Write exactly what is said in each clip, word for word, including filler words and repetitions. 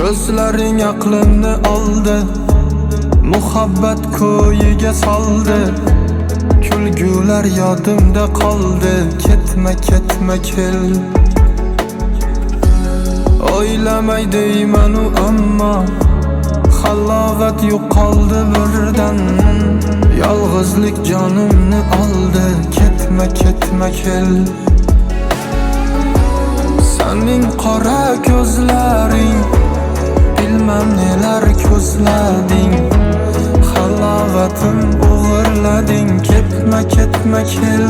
Ko'zlaring aqlimni oldi, muhabbat ko'yiga soldi. Kulgular yodimda qoldi, ketma ketma kel. O'ylamay deyman u ammo halovat yo'qoldi birdan. Yolg'izlik jonimni oldi, ketma ketma kel. Sening qora ko'zlaring, bilmem neler ko'zlading. Halovatim o'g'irlading, ketma ketma kel.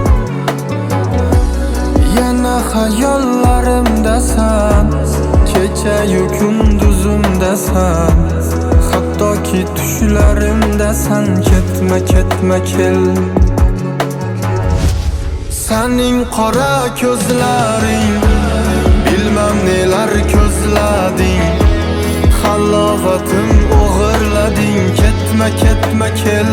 Yana hayollarimdasan, kecha-yu kunduzimdasan. Hattoki tushlarimdasan, ketma ketma kel. Sening qora ko'zlaring, bilmem neler ko'zlading. Halovatim o'g'irlading, ketma ketma kel.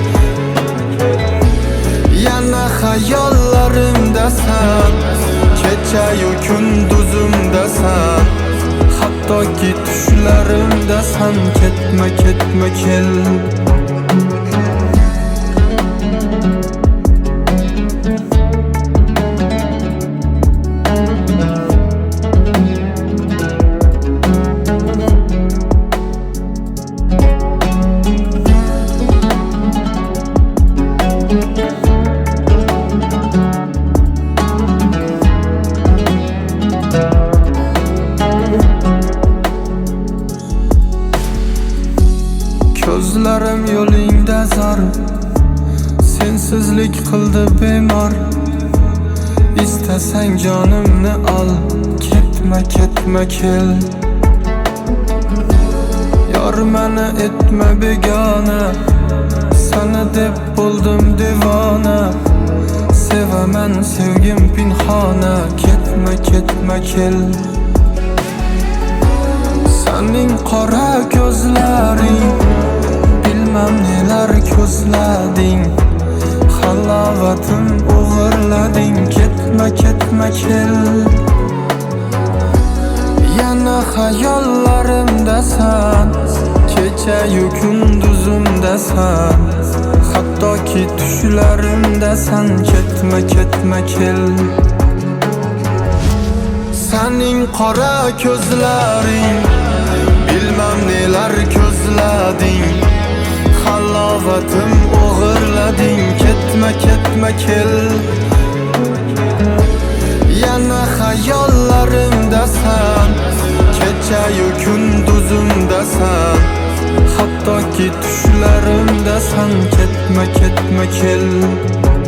Yana hayollarimdasan, kecha-yu kunduzimdasan. Hattoki tushlarimdasan, ketma ketma kel. Ko'zlarim yo'lingda zor, sensizlik qildi bemor. Istasang jonimni ol, ketma ketma kel. Yor meni etma begona, sana deb bo'ldim devona. Sevaman sevgim pinhona, ketma ketma kel. Sening qora ko'zlaring, bilmem neler ko'zlading. Halovatim o'g'irlading, ketma ketma kel. Yana hayollarimdasan, kecha-yu kunduzimdasan. Hattoki tushlarimdasan, ketma ketma kel. Sening qora ko'zlaring, bilmem neler ko'zlading. Halovatim o'g'irlading, ketma ketma kel. Yana hayollarimdasan, kecha-yu kunduzimdasan. Hattoki tushlarimdasan, ketma ketma kel.